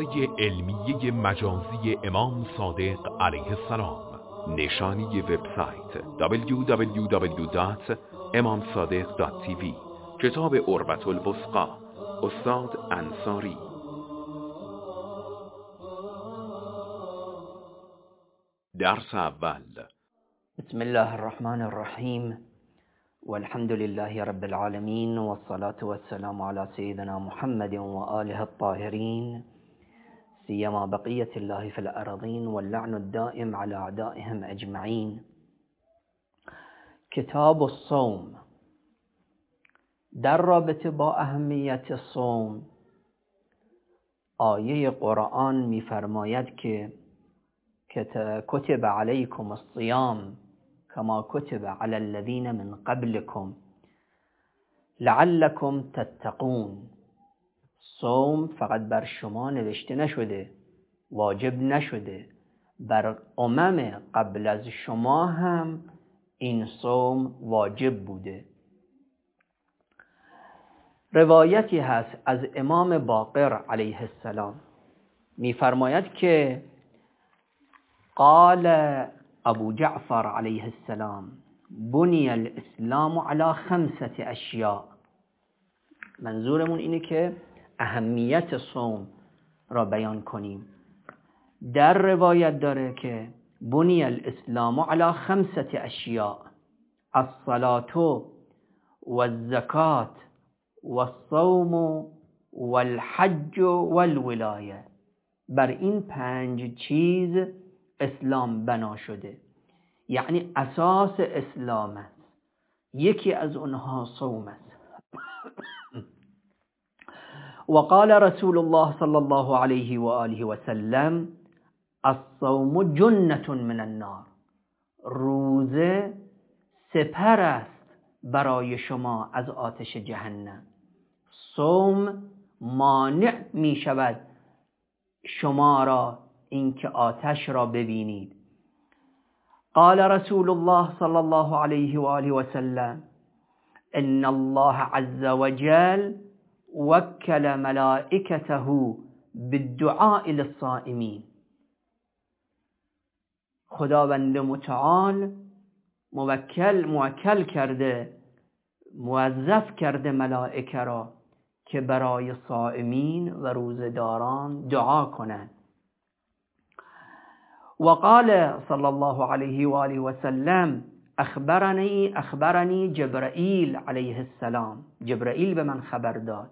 مؤسسه علمیه مجازی امام صادق علیه السلام. نشانی وبسایت www.imamsadiq.tv. کتاب عروة الوثقی، استاد انصاری. درس اول. بسم الله الرحمن الرحیم والحمد لله رب العالمين والصلاة والسلام على سيدنا محمد وآله الطاهرين سيما بقية الله في الأرضين واللعن الدائم على أعدائهم أجمعين. کتاب الصوم. در رابطه با اهمیت صوم آیه قرآن می‌فرماید که کتب علیکم الصیام کما کتب علی الذین من قبلکم لعلکم تتقون. صوم فقط بر شما نوشته نشده، واجب نشده، بر امم قبل از شما هم این صوم واجب بوده. روایتی هست از امام باقر علیه السلام می‌فرماید که قال ابو جعفر علیه السلام بنی الاسلام علی 5 اشیاء. منظورمون اینه که اهمیت صوم را بیان کنیم. در روایت داره که بنی الاسلام علی 5 اشیاء: الصلاة والزکاة والصوم والحج والولایه. بر این 5 چیز اسلام بنا شده، یعنی اساس اسلام است. یکی از اونها صوم است. وقال رسول الله صلی الله علیه و آله و سلم الصوم جنة من النار. روزه سپر است برای شما از آتش جهنم. صوم مانع می شود شما را اینکه آتش را ببینید. قال رسول الله صلی الله علیه و آله و سلم ان الله عز وجل وکل ملائکته بالدعاء للصائمین. خداوند متعال موکل کرده، موظف کرده ملائکه را که برای صائمین و روزداران دعا کنند. وقال صلى الله عليه وآله وسلم اخبرني جبرائيل عليه السلام. جبرائيل به من خبر داد.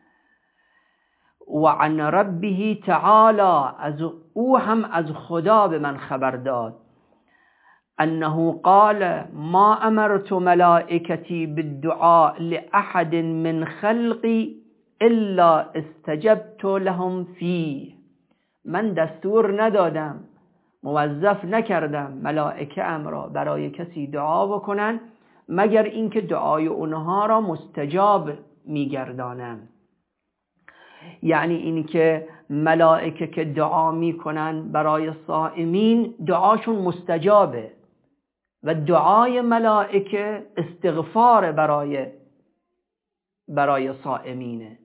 و عن ربه تعالى، از او هم از خدا به من خبر داد، انه قال ما امرت ملائکتی بالدعاء لاحد من خلقی الا استجبت لهم فيه. من دستور ندادم، موظف نکردم ملائکه ام را برای کسی دعا بکنن مگر اینکه دعای اونها را مستجاب میگردانم. یعنی این که ملائکه که دعا میکنن برای صائمین دعاشون مستجابه و دعای ملائکه استغفار برای صائمینه.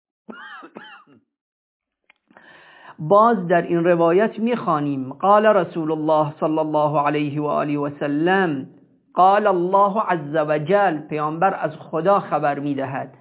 باز در این روایت میخوانیم قال رسول الله صلی الله علیه و آله و سلم قال الله عز وجل. پیامبر از خدا خبر میدهد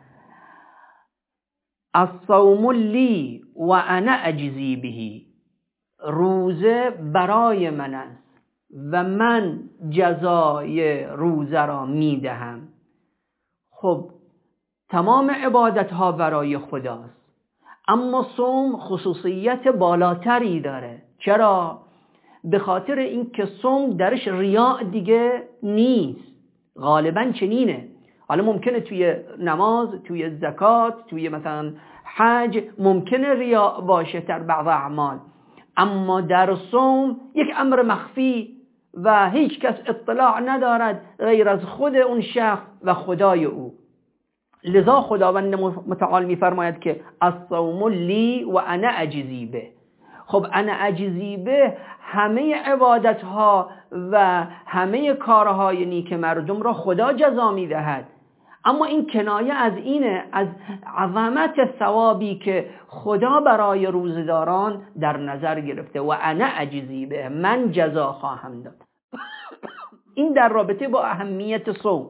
الصوم لی و انا اجزی به. روزه برای من است و من جزای روزه را میدهم. خب تمام عبادت ها برای خداست، اما صوم خصوصیت بالاتری داره. چرا؟ به خاطر اینکه صوم درش ریاء دیگه نیست. غالبا چنینه. حالا ممکنه توی نماز، توی زکات، توی مثلا حج ممکنه ریاء باشه در بعض اعمال، اما در صوم یک امر مخفی و هیچ کس اطلاع ندارد غیر از خود اون شخص و خدای او. لذا خداوند متعال میفرماید که الصوم لی و انا اجزی به. خب انا اجزی به همه عبادت ها و همه کارهای نیک مردم را خدا جزا میدهد، اما این کنایه از اینه، از عظمت ثوابی که خدا برای روزداران در نظر گرفته. و انا اجزی به، من جزا خواهم داد. این در رابطه با اهمیت صوم.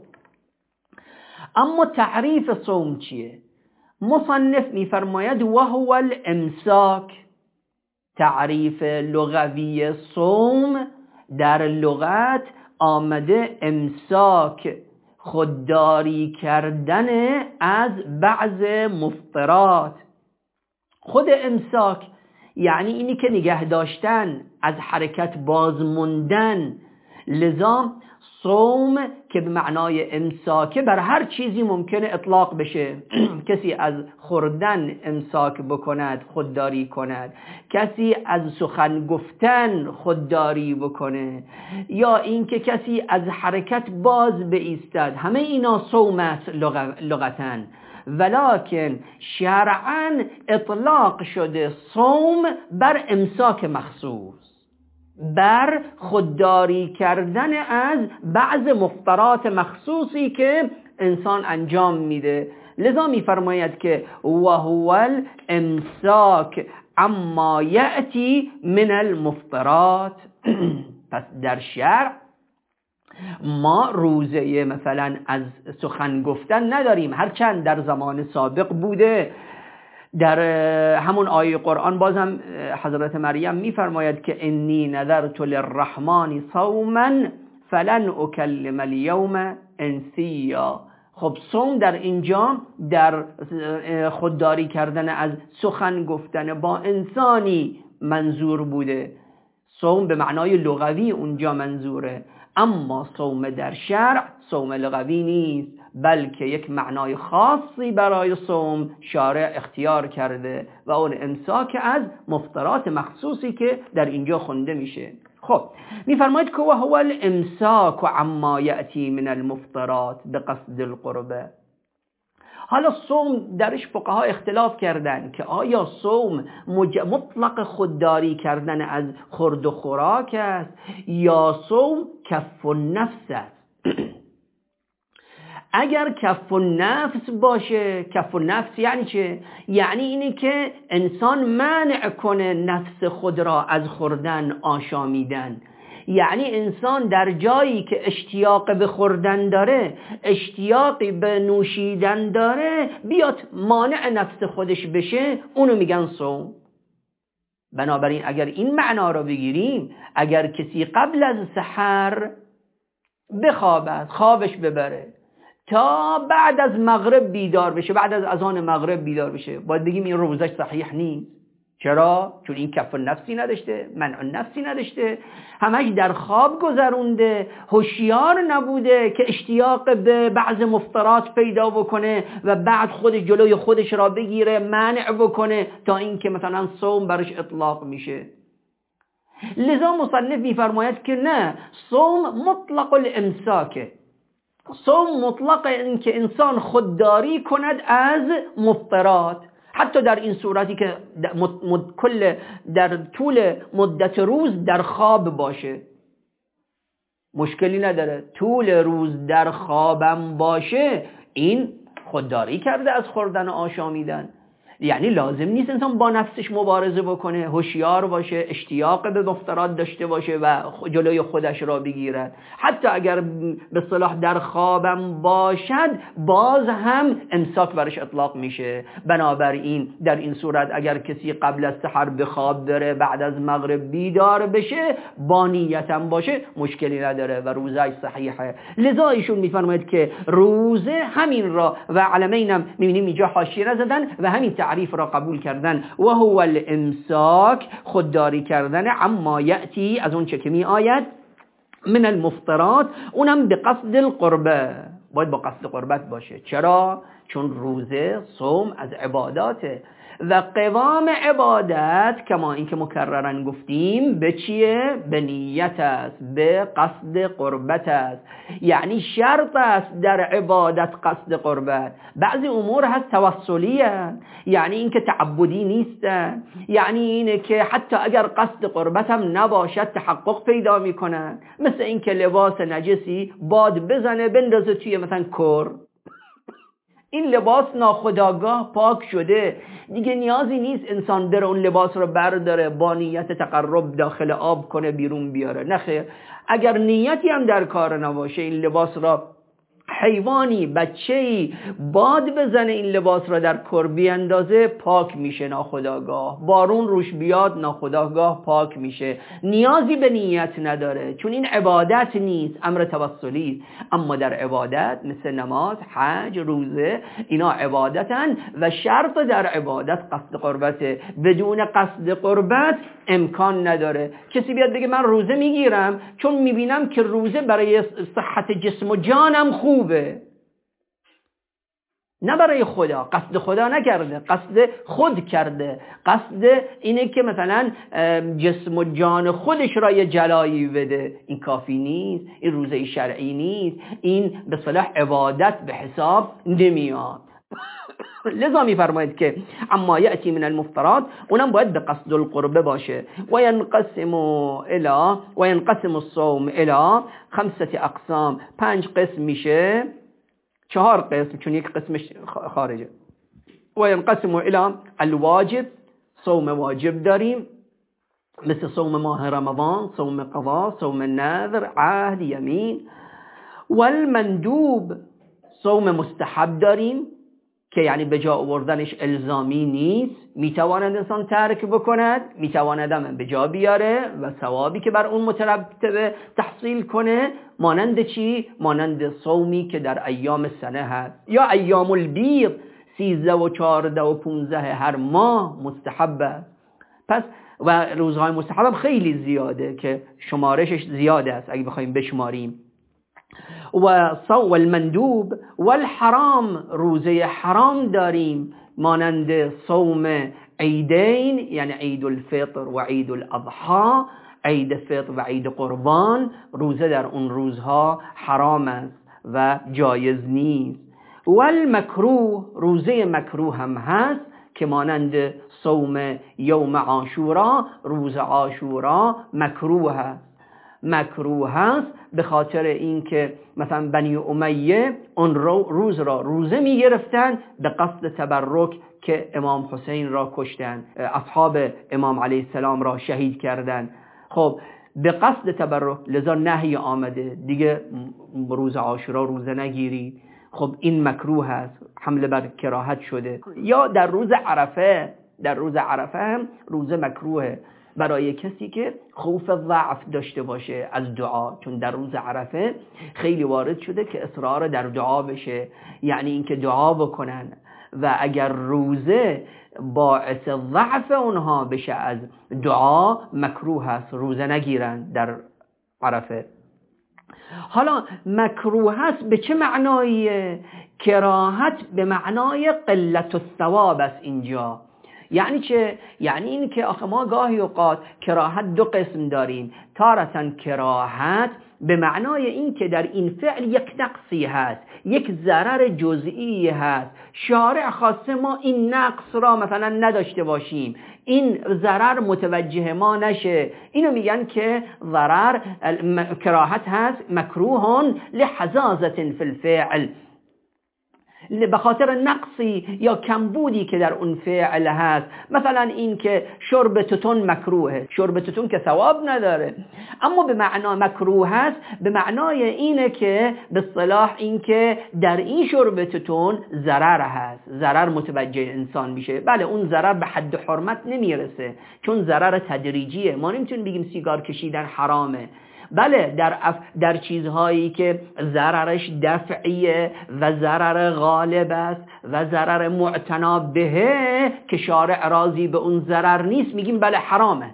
اما تعریف صوم چیه؟ مصنف میفرماید و هو الامساک. تعریف لغوی صوم در لغت آمده امساک، خودداری کردن از بعض مفطرات. خود امساک یعنی اینی که نگه داشتن، از حرکت باز موندن. لذا صوم که به معنای امساکه بر هر چیزی ممکنه اطلاق بشه. کسی از خوردن امساک بکند، خودداری کند، کسی از سخن گفتن خودداری بکنه، یا اینکه کسی از حرکت باز بایستد. همه اینا صوم است لغتاً، ولکن شرعاً اطلاق شده صوم بر امساک مخصوص، بر خودداری کردن از بعض مفطرات مخصوصی که انسان انجام میده. لذا میفرماید که وهو الامساک عما یأتی من المفطرات. پس در شرع ما روزه مثلا از سخن گفتن نداریم، هرچند در زمان سابق بوده. در همون آیه قرآن بازم حضرت مریم میفرماید که انی نذرت للرحمن صوما فلن اکلم اليوم انسیا. خب صوم در اینجا در خودداری کردن از سخن گفتن با انسانی منظور بوده. صوم به معنای لغوی اونجا منظوره، اما صوم در شرع صوم لغوی نیست، بلکه یک معنای خاصی برای صوم شارع اختیار کرده و اون امساک از مفطرات مخصوصی که در اینجا خونده میشه. خب میفرماید که وهو الامساک عما یأتی من المفطرات بقصد القربه. حالا صوم درش فقها اختلاف کردن که آیا صوم مطلق خودداری کردن از خورد و خوراک است یا صوم کف النفس است. اگر کف النفس باشه، کف النفس یعنی چه؟ یعنی اینی که انسان منع کنه نفس خود را از خوردن، آشامیدن. یعنی انسان در جایی که اشتیاق به خوردن داره، اشتیاقی به نوشیدن داره، بیاد مانع نفس خودش بشه، اونو میگن صوم. بنابراین اگر این معنا را بگیریم، اگر کسی قبل از سحر بخوابد، خوابش ببره تا بعد از مغرب بیدار بشه، بعد از اذان مغرب بیدار بشه، باید بگیم این روزش صحیح نیست. چرا؟ چون این کف النفسی نداشته، منع النفسی نداشته، همش در خواب گذرونده، هوشیار نبوده که اشتیاق به بعض مفطرات پیدا بکنه و بعد خودش جلوی خودش را بگیره، منع بکنه تا اینکه مثلا صوم برش اطلاق میشه. لذا مصنف میفرماید که نه، صوم مطلق الامساکه. صوم مطلق این که انسان خودداری کند از مفطرات، حتی در این صورتی که در طول مدت روز در خواب باشه، مشکلی نداره. طول روز در خوابم باشه، این خودداری کرده از خوردن و آشامیدن. یعنی لازم نیست انسان با نفسش مبارزه بکنه، هوشیار باشه، اشتیاق به مفطرات داشته باشه و جلوی خودش را بگیرد. حتی اگر به اصطلاح در خوابم باشد، باز هم امساک برش اطلاق میشه. بنابراین در این صورت اگر کسی قبل از سحر به خواب بره، بعد از مغرب بیدار بشه، با نیتم باشه، مشکلی نداره و روزش صحیحه. لذا ایشون میفرماید که روزه همین را و علمینم میبینیم اینجا حاشیه نزدن و همین تعریف را قبول کردن. و هو الامساک، خودداری کردن، عما یأتی، از اون چه که می آید، من المفطرات، اونم به قصد القربه، باید با قصد قربت باشه. چرا؟ چون روزه، صوم از عباداته و قوام عبادت کما این که مکررن گفتیم به چیه؟ به نیت است، به قصد قربت است. یعنی شرط است در عبادت قصد قربت. بعضی امور هست توسلیه، یعنی این که تعبدی نیست، یعنی اینه که حتی اگر قصد قربت هم نباشد تحقق پیدا میکنن. مثل این که لباس نجسی باد بزنه بندازه توی مثلا کر، این لباس ناخودآگاه پاک شده، دیگه نیازی نیست انسان بره اون لباس رو برداره با نیت تقرب داخل آب کنه بیرون بیاره. نه خیر، اگر نیتی هم در کار نباشه، این لباس را حیوانی، بچه‌ای باد بزنه این لباس را در کربی اندازه، پاک میشه ناخودآگاه. بارون روش بیاد ناخودآگاه پاک میشه، نیازی به نیت نداره، چون این عبادت نیست، امر توسلی. اما در عبادت مثل نماز، حج، روزه، اینا عبادتن و شرط در عبادت قصد قربته. بدون قصد قربت امکان نداره کسی بیاد بگه من روزه میگیرم چون میبینم که روزه برای صحت جسم و جانم خوبه. نه برای خدا، قصد خدا نکرده، قصد خود کرده، قصد اینه که مثلا جسم و جان خودش را یه جلایی بده. این کافی نیست، این روزه شرعی نیست، این به صلاح عبادت به حساب نمیاد. لذا میفرماید که اما یأتی من المفطرات، اونم باید به قصد القربه باشه. و ینقسم الصوم الى 5 اقسام، 5 قسم میشه، 4 قسم چون یک قسمش خارجه. و ینقسم الى الواجب، صوم واجب داریم مثل صوم ماه رمضان، صوم قضا، صوم نذر، عهد، یمین. والمندوب، صوم مستحب داریم که یعنی به جا آوردنش الزامی نیست، میتواند انسان ترک بکند، میتواند هم به جا بیاره و ثوابی که بر اون مترتبه تحصیل کنه. مانند چی؟ مانند صومی که در ایام سنه هست، یا ایام البیض 13 و 14 و 15 هر ماه مستحبه. پس و روزهای مستحب هم خیلی زیاده که شمارشش زیاده است اگه بخوایم بشماریم. و المندوب والحرام، روزه حرام داریم مانند صوم عیدین، یعنی عید الفطر و عید الاضحی، عید فطر و عید قربان. روزه در اون روزها حرام است و جایز نیست. والمکروه، روزه مکروه هم هست که مانند صوم یوم عاشورا، روز عاشورا مکروه هست. مکروه هست به خاطر اینکه مثلا بنی امیه اون روز را روزه می گرفتن به قصد تبرک که امام حسین را کشتن، اصحاب امام علیه السلام را شهید کردن. خب به قصد تبرک، لذا نهی آمده دیگه روز عاشورا روزه نگیرید. خب این مکروه هست، حمله بر کراهت شده. یا در روز عرفه، در روز عرفه هم روزه مکروهه برای کسی که خوف ضعف داشته باشه از دعا، چون در روز عرفه خیلی وارد شده که اصرار در دعا بشه، یعنی اینکه دعا بکنن و اگر روزه باعث ضعف اونها بشه از دعا، مکروه هست روزه نگیرن در عرفه. حالا مکروه هست به چه معناییه؟ کراهت به معنای قلت الثواب است اینجا. یعنی چه؟ یعنی این که آخه ما گاهی اوقات کراهت 2 قسم داریم. تارةً کراهت به معنای این که در این فعل یک نقصی هست، یک ضرر جزئی هست، شارع خواسته ما این نقص را مثلا نداشته باشیم، این ضرر متوجه ما نشه. اینو میگن که ضرر کراهت هست مکروه لحزازة فی الفعل، به خاطر نقصی یا کمبودی که در اون فعل هست. مثلا این که شرب توتون مکروهه، شرب توتون که ثواب نداره، اما به معنا مکروه هست به معنای اینه که به اصطلاح این که در این شرب توتون ضرر هست، ضرر متوجه انسان میشه. بله اون ضرر به حد حرمت نمیرسه چون ضرر تدریجیه. ما نمیتونیم بگیم سیگار کشیدن حرامه. بله در چیزهایی که ضررش دفعیه و ضرر غالب است و ضرر معتنا بهه که شارع راضی به اون ضرر نیست، میگیم بله حرامه.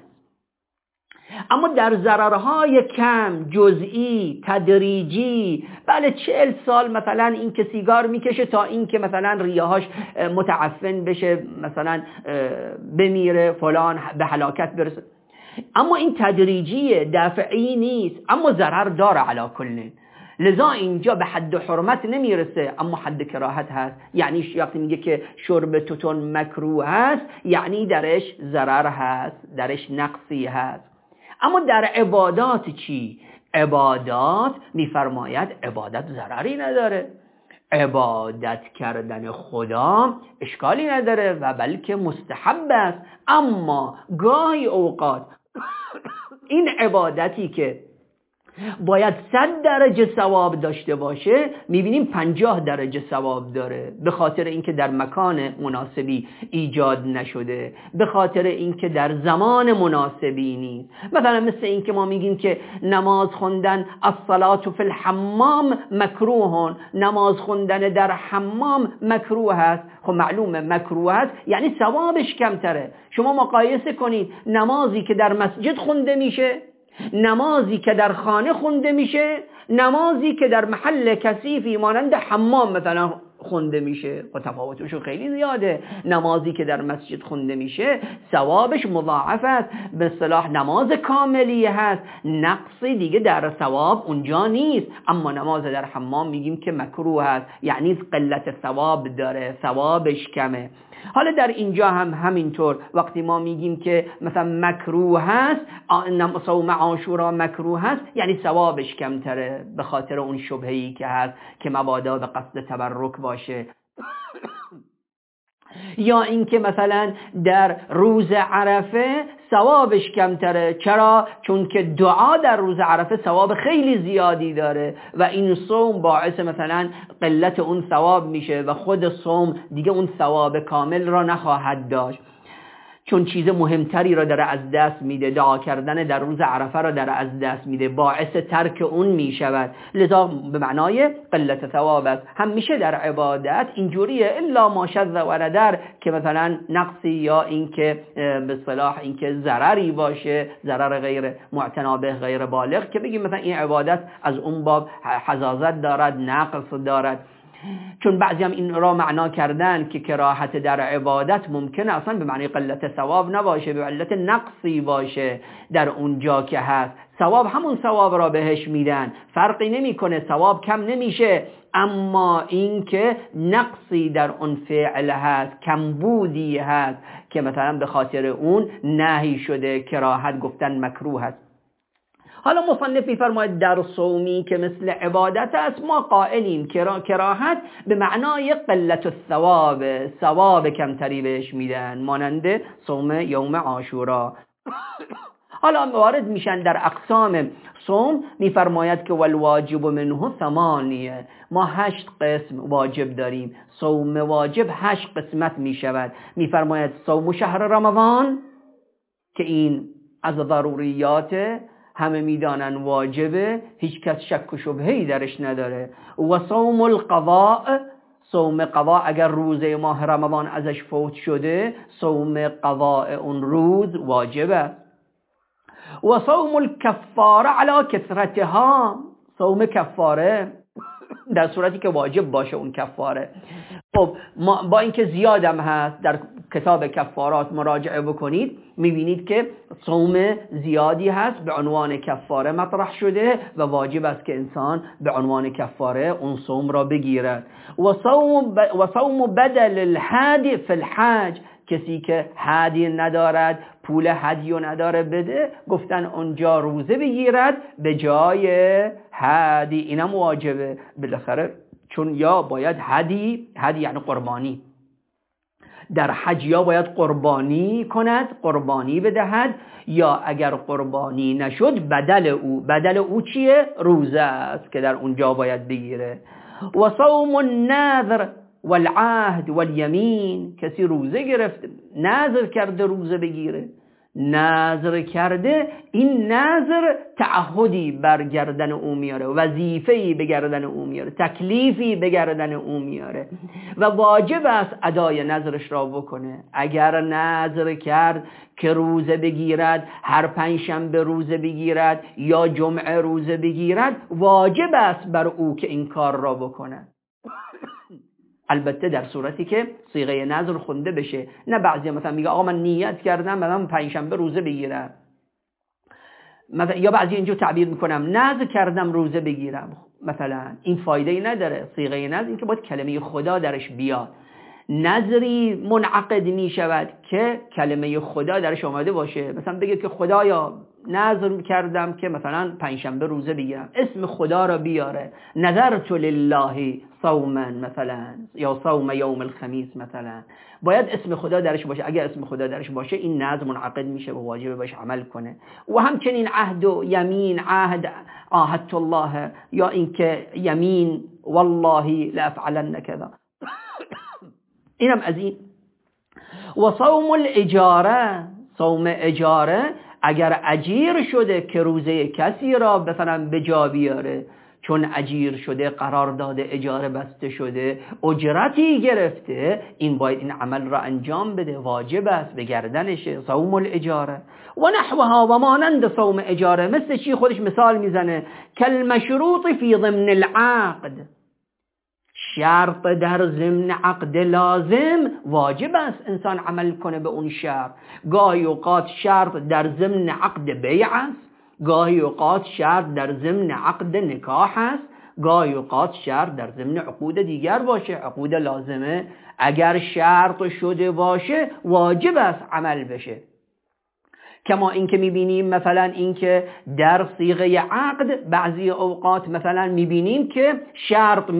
اما در ضررهای کم، جزئی، تدریجی، بله 40 سال مثلا این که سیگار میکشه تا این که مثلا ریه‌هاش متعفن بشه، مثلا بمیره، فلان به هلاکت برسه، اما این تدریجیه، دافعی نیست، اما ضرر داره علی کل. لذا اینجا به حد حرمت نمیرسه اما حد کراهت هست. یعنی وقتی میگه که شرب توتون مکروه هست یعنی درش ضرر هست، درش نقصی هست. اما در عبادات چی؟ عبادات میفرماید عبادت ضرری نداره. عبادت کردن خدا اشکالی نداره و بلکه مستحب است، اما گاهی اوقات این عبادتی که باید 100 درجه ثواب داشته باشه میبینیم 50 درجه ثواب داره، به خاطر اینکه در مکان مناسبی ایجاد نشده، به خاطر اینکه در زمان مناسبی نیست. مثلا مثل اینکه ما میگیم که نماز خوندن الصلاة فی الحمام مکروه، نماز خوندن در حمام مکروه است. خب معلومه مکروه است یعنی ثوابش کمتره. شما مقایسه کنید نمازی که در مسجد خونده میشه، نمازی که در خانه خونده میشه، نمازی که در محل کثیفی مانند حمام مثلا خونده میشه، و تفاوتش خیلی زیاده. نمازی که در مسجد خونده میشه ثوابش مضاعف است، به اصطلاح نماز کاملی هست، نقصی دیگه در ثواب اونجا نیست. اما نماز در حمام میگیم که مکروه است، یعنی قلت ثواب داره، ثوابش کمه. حالا در اینجا هم همینطور وقتی ما میگیم که مثلا مکروه هست، صوم عاشورا مکروه هست، یعنی ثوابش کمتره به خاطر اون شبهه‌ای که هست که مبادا به قصد تبرک باشه. یا اینکه مثلا در روز عرفه ثوابش کمتره. چرا؟ چون که دعا در روز عرفه ثواب خیلی زیادی داره و این صوم باعث مثلا قلت اون ثواب میشه و خود صوم دیگه اون ثواب کامل را نخواهد داشت، چون چیز مهمتری را داره از دست میده. دعا کردن در روز عرفه را داره از دست میده، باعث ترک اون میشود، لذا به معنای قلت ثواب است. همیشه در عبادت اینجوریه، الا ما شذ و ندر، که مثلا نقصی یا اینکه به اصطلاح اینکه ضرری باشه، ضرر غیر معتنا به، غیر بالغ، که بگیم مثلا این عبادت از اون باب حزازت دارد، نقص دارد. چون بعضی هم این را معنا کردن که کراهت در عبادت ممکنه اصلا به معنی قلت ثواب نباشه، به علت نقصی باشه در اونجا که هست. ثواب همون ثواب را بهش میدن، فرقی نمیکنه، ثواب کم نمیشه، اما این که نقصی در اون فعل هست، کمبودی هست که مثلا به خاطر اون نهی شده، کراهت گفتن مکروه هست. حالا مصنف می‌فرماید در صومی که مثل عبادت است ما قائلیم کراهت به معنای قلت الثواب، ثواب کمتری بهش میدن، مانند صوم یوم عاشورا. حالا وارد میشن در اقسام صوم، می‌فرماید که والواجب منه 8، ما 8 قسم واجب داریم، صوم واجب 8 قسمت میشود. می‌فرماید صوم شهر رمضان که این از ضروریات همه میدانن واجبه، هیچ کس شک و شبهه‌ای درش نداره. و صوم القضاء، صوم قضاء اگر روزه ماه رمضان ازش فوت شده، صوم قضاء اون روز واجبه. و صوم الکفاره علی کثرتها، صوم کفاره در صورتی که واجب باشه اون کفاره. خب با اینکه زیادم هست، در کتاب کفارات مراجعه بکنید میبینید که صوم زیادی هست به عنوان کفاره مطرح شده و واجب است که انسان به عنوان کفاره اون صوم را بگیرد. و صوم بدل الهادی فی الحج، کسی که هدی ندارد، پول هدی نداره بده، گفتن اونجا روزه بگیرد به جای هدی، اینم واجبه بالاخره، چون یا باید هدی یعنی قربانی، در حج یا باید قربانی کند، قربانی بدهد، یا اگر قربانی نشد بدل او چیه؟ روزه است که در اونجا باید بگیره. و صوم النذر والعهد والیمین، کسی روزه گرفت، نذر کرده روزه بگیره، نذر کرده، این نذر تعهدی بر گردن او میاره، وظیفه‌ای به گردن او میاره، تکلیفی به گردن او میاره و واجب است ادای نذرش را بکنه. اگر نذر کرد که روزه بگیرد، هر پنجشنبه روزه بگیرد یا جمعه روزه بگیرد، واجب است بر او که این کار را بکنه، البته در صورتی که صیغه نذر خونده بشه. نه بعضی مثلا میگه آقا من نیت کردم من پنجشنبه روزه بگیرم، مثلا یا بعضی اینجا تعبیر میکنم نذر کردم روزه بگیرم، مثلا این فایده ای نداره. صیغه نذر این که باید کلمه خدا درش بیاد، نذری منعقد میشود که کلمه خدا درش آمده باشه. مثلا بگید که خدایا نظر کردم که مثلا پنجشنبه روزه بگیرم، اسم خدا را بیاره، نذرت لله صوما مثلا یا صوم یوم الخمیس مثلا، باید اسم خدا درش باشه. اگر اسم خدا درش باشه این نذر منعقد میشه و واجبه باش عمل کنه. و همچنین عهد و یمین، عهد عاهدت الله، یا اینکه یمین والله لافعلن کذا، اینم از این. و صوم الاجاره، صوم اجاره، اگر اجیر شده که روزه کسی را مثلا به جا بیاره، چون اجیر شده، قرارداد اجاره بسته شده، اجرتی گرفته، این باید این عمل را انجام بده، واجب است، به گردنشه. صوم الاجاره و نحوها، و مانند صوم اجاره، مثل چی؟ خودش مثال میزنه، کالمشروط فی ضمن العقد، شرط در ضمن عقد لازم واجب است انسان عمل کنه به اون شرط. گاهی اوقات شرط در ضمن عقد بیع است، گاهی اوقات شرط در ضمن عقد نکاح است، گاهی اوقات شرط در ضمن عقود دیگر باشه، عقود لازمه. اگر شرط شده باشه واجب است عمل بشه. کما اینکه میبینیم مثلا اینکه در صیغه عقد بعضی اوقات مثلا میبینیم که شرط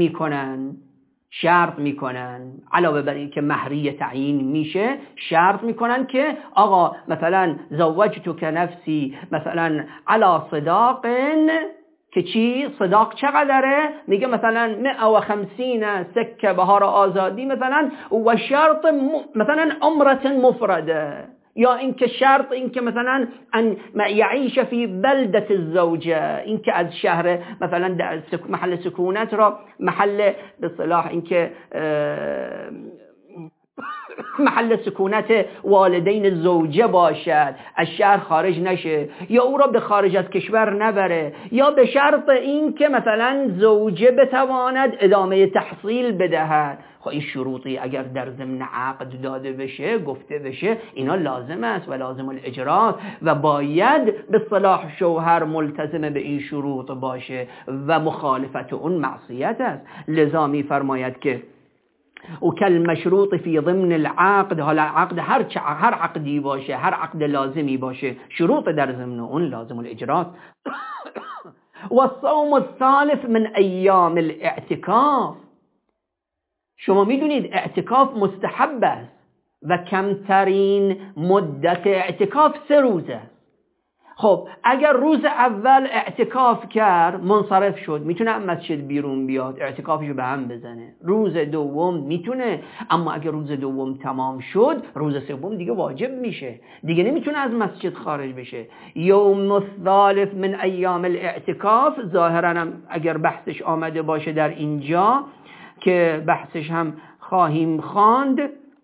میکنن علاوه بر این که مهریه تعیین میشه، شرط میکنن که آقا مثلا زوجتک نفسی مثلا علی صداق، که چی؟ صداق چقدره؟ میگه مثلا 150 سکه بهار آزادی مثلا، و شرط مثلا عمره مفرده، یا اینکه شرط اینکه مثلا ان یعیش فی بلدة الزوجه، اینکه از شهر مثلا در محل سکونت را محل به اصطلاح اینکه محل سکونت والدین زوجه باشد، از شهر خارج نشه، یا او را به خارج از کشور نبره، یا به شرط این که مثلا زوجه بتواند ادامه تحصیل بدهد. خب این شروطی اگر در ضمن عقد داده بشه، گفته بشه، اینا لازم است و لازم الاجرات، و باید به صلاح شوهر ملتزم به این شروط باشه و مخالفت اون معصیت است. لذا می فرماید که و کالمشروط فی ضمن العقد، حالا عقد هر عقدی باشه، هر عقد لازمی باشه، شروط در ضمن اون لازم الاجرات. و الصوم الثالث من ایام الاعتکاف، شما میدونید اعتکاف مستحب است و کمترین مدت اعتکاف 3 روز است. خب اگر روز اول اعتکاف کرد، منصرف شد، میتونه از مسجد بیرون بیاد، اعتکافشو به هم بزنه. روز دوم میتونه، اما اگر روز دوم تمام شد، روز سوم دیگه واجب میشه، دیگه نمیتونه از مسجد خارج بشه. یوم الثالث من ایام الاعتکاف، ظاهرا هم اگر بحثش آمده باشه در اینجا که بحثش هم خواهیم خواند،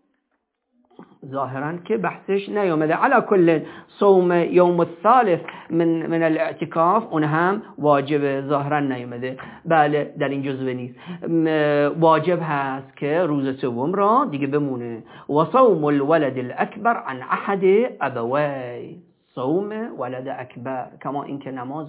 ظاهرا که بحثش نیامده. علی کل صوم یوم الثالث من الاعتکاف اون هم واجب، ظاهرا نیامده. بله در این جزوه نیست، واجب هست که روز سوم را دیگه بمونه. و صوم الولد الاکبر عن احد ابوی، صوم ولد اکبر، کما اینکه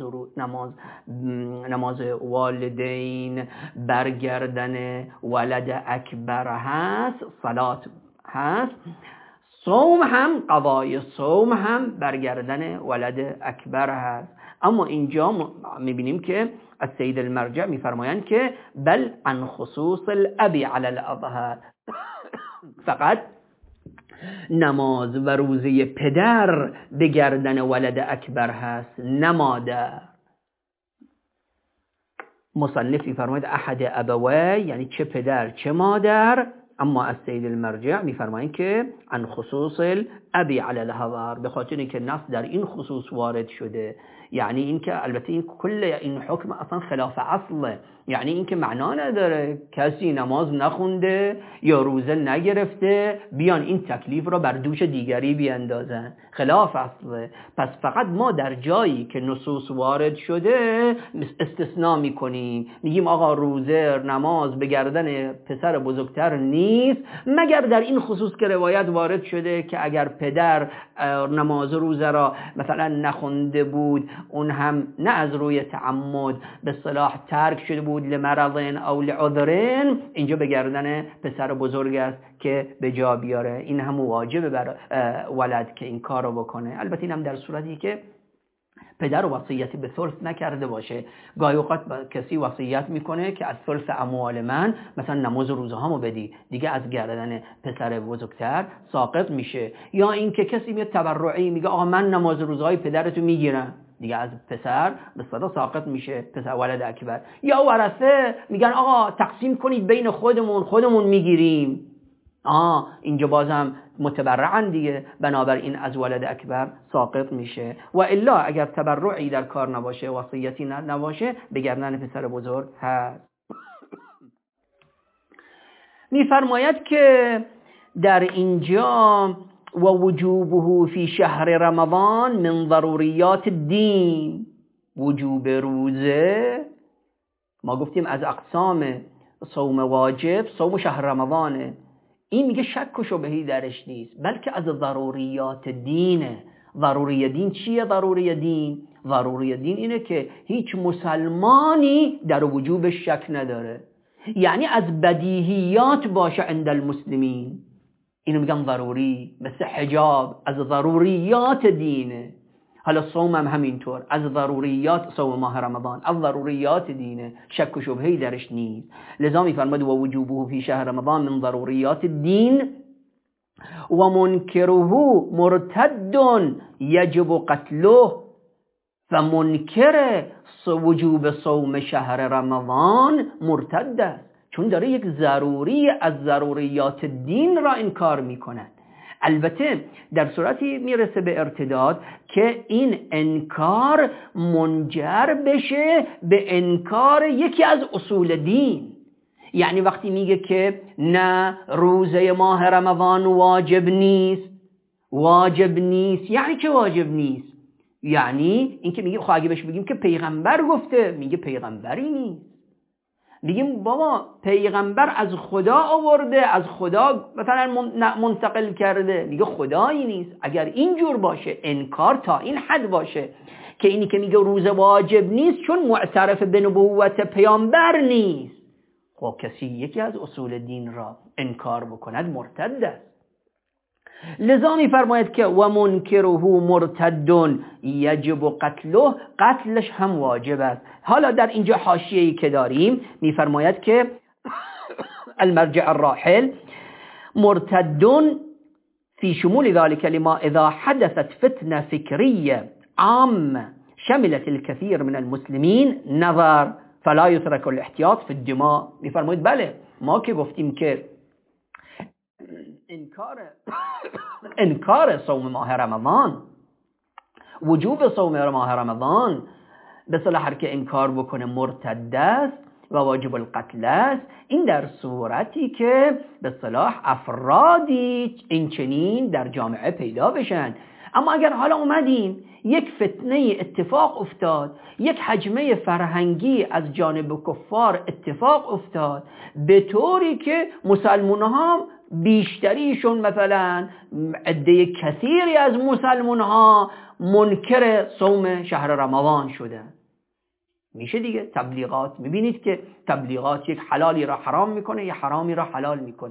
نماز والدین برگردن ولد اکبر هست، صلات هست، صوم هم، قضای صوم هم برگردن ولد اکبر هست. اما اینجا میبینیم که از سید المرجع میفرمایند که بل عن خصوص الابی علی الاظهر، فقط نماز و روزه پدر به گردن ولد اکبر هست، نه مادر. مصنف میفرماید احد ابوی، یعنی چه پدر چه مادر. اما از سید المرجع میفرمایند که عن خصوص الابی علی الاظهر، به خاطر اینکه نص در این خصوص وارد شده، یعنی اینکه البته این کل این حکم اصلا خلاف اصله، یعنی اینکه معنا نداره کسی نماز نخونده یا روزه نگرفته بیان این تکلیف را بر دوش دیگری بیاندازن، خلاف اصله. پس فقط ما در جایی که نصوص وارد شده استثناء میکنیم، میگیم آقا روزه نماز به گردن پسر بزرگتر نیست، مگر در این خصوص که روایت وارد شده که اگر پدر نماز روزه را مثلا نخونده بود، اون هم نه از روی تعمد، به اصطلاح ترک شده بود لمرض او لعذر، اینجا به گردن پسر بزرگ است که به جا بیاره. این هم واجب بر ولد که این کار رو بکنه. البته این هم در صورتی که پدر وصیتی به ثلث نکرده باشه. گاهی اوقات کسی وصیت میکنه که از ثلث اموال من مثلا نماز روزهامو بدی، دیگه از گردن پسر بزرگتر ساقط میشه. یا اینکه کسی میاد تبرعی میگه آقا من نماز روزهای پدرتو میگیرم، دیگه از پسر به صدا ساقط میشه، پسر ولد اکبر. یا ورثه میگن آقا تقسیم کنید بین خودمون میگیریم، اینجا بازم متبرعن دیگه، بنابراین از ولد اکبر ساقط میشه. و الا اگر تبرعی در کار نباشه، وصیتی نباشه، به گردن پسر بزرگ هست. میفرماید که در اینجا و وجوبه فی شهر رمضان من ضروریات الدین، وجوب روزه ما گفتیم از اقسام صوم واجب صوم شهر رمضانه، این میگه شک و شبهه‌ای درش نیست، بلکه از ضروریات دینه. ضروری دین چیه؟ ضروری دین اینه که هیچ مسلمانی در وجوب شک نداره، یعنی از بدیهیات باشه عند المسلمین، اینو میگم ضروری. مثل حجاب از ضروریات دینه. حالا صوم هم همینطور از ضروریات، صوم ماه رمضان از ضروریات دینه، شک و شبهه‌ای درش نیست. لذا میفرماد و وجوبه فی شهر رمضان من ضروریات الدین و منکره مرتد یجب قتله. فمنکر وجوب صوم شهر رمضان مرتد است، چون داره یک ضروری از ضروریات دین را انکار میکند. البته در صورتی میرسه به ارتداد که این انکار منجر بشه به انکار یکی از اصول دین. یعنی وقتی میگه که نه روزه ماه رمضان واجب نیست، یعنی چه واجب نیست؟ یعنی اینکه میگه خب اگه بهش بگیم که پیغمبر گفته، میگه پیغمبری نیست. میگیم بابا پیغمبر از خدا آورده، از خدا مثلا منتقل کرده، میگه خدایی نیست. اگر اینجور باشه، انکار تا این حد باشه که اینی که میگه روزه واجب نیست چون معترف به نبوت پیامبر نیست، خب کسی یکی از اصول دین را انکار بکند مرتد است. لذا میفرماید که و منکره مرتد یجب قتله، قتلش هم واجب است. حالا در اینجا حاشیه‌ای که داریم میفرماید که المرجع الراحل مرتد في شمول ذلك لما اذا حدثت فتنه فكريه عامه شملت الكثير من المسلمين نظر فلا يترك الاحتياط في الدماء. میفرماید بله ما که گفتیم که انکار صوم ماه رمضان، وجوب صوم ماه رمضان به صلاح هر که انکار بکنه مرتد است و واجب القتل است، این در صورتی که به صلاح افرادی این چنین در جامعه پیدا بشن. اما اگر حالا اومدیم یک فتنه اتفاق افتاد، یک حجمه فرهنگی از جانب کفار اتفاق افتاد، به طوری که مسلمان ها بیشتریشون مثلا عده کثیری از مسلمان ها منکر صوم شهر رمضان شدن، میشه دیگه تبلیغات، میبینید که تبلیغات یک حلالی را حرام میکنه، یک حرامی را حلال میکنه.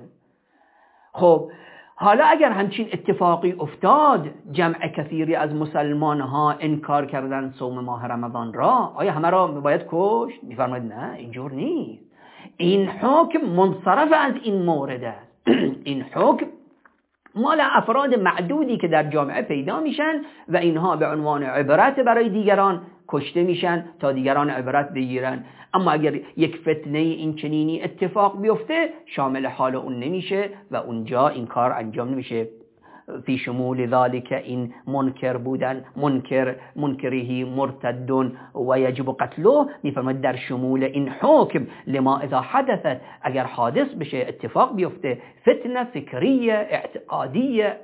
خب حالا اگر همچین اتفاقی افتاد، جمع کثیری از مسلمان ها انکار کردن صوم ماه رمضان را، آیا همه را باید کشت؟ میفرماید نه اینجور نیست، این حکم منصرف از این مورد است. این حکم مال افراد معدودی که در جامعه پیدا میشن و اینها به عنوان عبرت برای دیگران کشته میشن تا دیگران عبرت بگیرن. اما اگر یک فتنه این چنینی اتفاق بیفته شامل حال اون نمیشه و اونجا این کار انجام نمیشه. فی شمول ذالک، این منکر بودن، منکره مرتد و یجب قتله، میفرماید در شمول این حکم لما اذا حدثت، اگر حادث بشه اتفاق بیفته فتنه فکریه اعتقادیه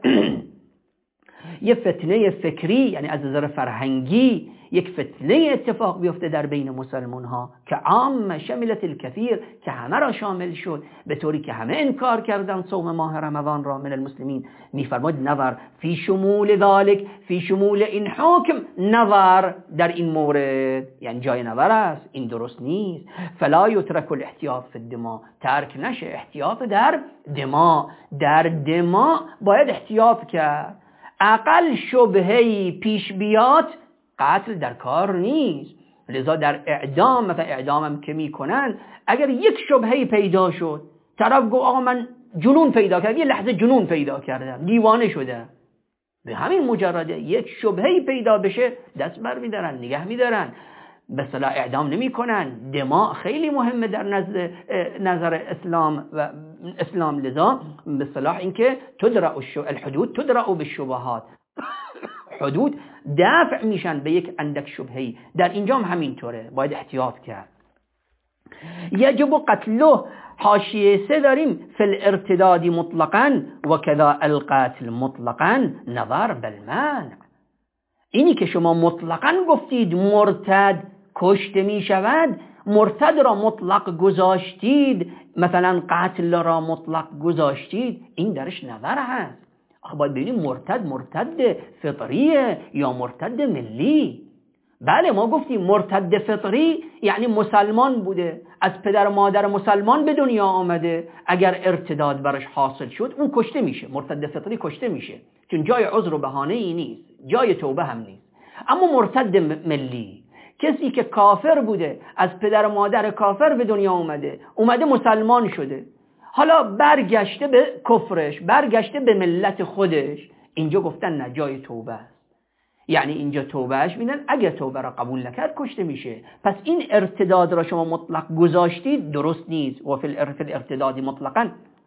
یه فتنه فکری یعنی از نظر فرهنگی یک فتنه اتفاق بیفته در بین مسلمان ها که عام شملت الکثیر، که همه را شامل شد به طوری که همه انکار کردن صوم ماه رمضان را من المسلمین. میفرماید نظر فی شمول ذالک، فی شمول این حکم نظر در این مورد، یعنی جای نظر است، این درست نیست. فلا یترک الاحتیاط فی الدماء، ترک نشه احتیاط در دماء، در دماء باید احتیاط کرد. اقل شبهه‌ای پیش بیاد قتل در کار نیست. لذا در اعدام، مثلا اعدام هم که میکنن، اگر یک شبهه پیدا شد، طرف گفت آقا من جنون پیدا کردم، یه لحظه جنون پیدا کردم، دیوانه شده، به همین مجرده یک شبهه پیدا بشه دست بر میدارن، نگه میدارن، به اصطلاح اعدام نمی کنن. دماء خیلی مهمه در نظر اسلام و اسلام. لذا به اصطلاح اینکه الحدود تدرأ بالشبهات، حدود دفع میشن به یک اندک شبهه‌ای. در اینجا هم همینطوره، باید احتیاط کرد. یجب قتله، حاشیه 3 داریم، فی الارتداد مطلقا و کذا القتل مطلقا نظر بالمنع. اینی که شما مطلقا گفتید مرتد کشته می شود، مرتد را مطلق گذاشتید، مثلا قتل را مطلق گذاشتید، این درش نظر هست. باید ببینیم مرتد فطریه یا مرتد ملی. بله ما گفتیم مرتد فطری یعنی مسلمان بوده، از پدر و مادر مسلمان به دنیا آمده، اگر ارتداد برش حاصل شد اون کشته میشه. مرتد فطری کشته میشه چون جای عذر و بهانه ای نیست، جای توبه هم نیست. اما مرتد ملی، کسی که کافر بوده، از پدر و مادر کافر به دنیا اومده مسلمان شده، حالا برگشته به کفرش، برگشته به ملت خودش، اینجا گفتن نه، جای توبه است. یعنی اینجا توبهش میدن، اگر توبه را قبول نکرد کشته میشه. پس این ارتداد را شما مطلق گذاشتید، درست نیست. و فی الارتداد مطلقا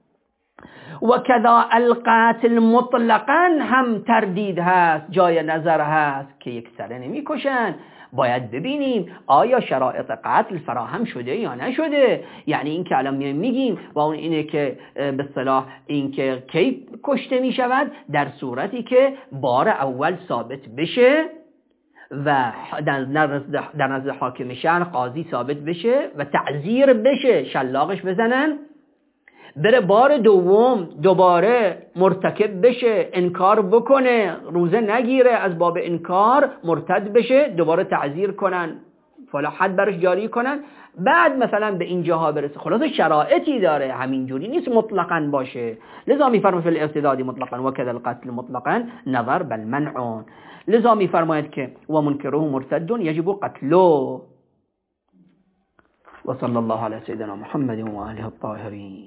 و کذا القتل مطلقا هم تردید هست، جای نظر هست که یک سره نمی کشن. باید ببینیم آیا شرایط قتل فراهم شده یا نشده. یعنی این که الان میگیم و اون اینه که به اصطلاح این که کی کشته می شود، در صورتی که بار اول ثابت بشه و در نزد حاکم شهر قاضی ثابت بشه و تعزیر بشه، شلاقش بزنن، بره بار دوم دوباره مرتکب بشه، انکار بکنه، روزه نگیره، از باب انکار مرتد بشه، دوباره تعزیر کنن، فلا حد برش جاری کنن، بعد مثلا به اینجاها برسه. خلاصه شرایطی داره، همینجوری نیست مطلقاً باشه. لذا میفرماید فی الارتداد مطلقاً و کذا القتل مطلقاً نظر بالمنع. لذا میفرماید که و منکره مرتد یجب قتله. و صلی الله علی سیدنا محمد و آله الطاهرین.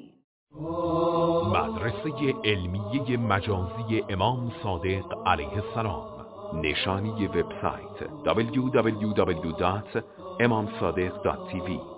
مدرسه علمیه مجازی امام صادق علیه السلام. نشانی وبسایت www.imamsadiq.tv